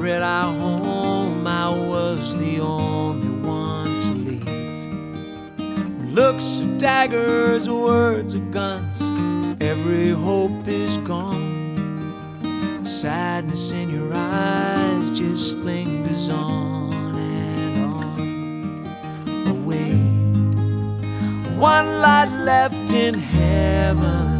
at our home, I was the only one to leave. Looks are daggers, words are guns, every hope is gone. The sadness in your eyes just lingers on and on. Away, one light left in heaven,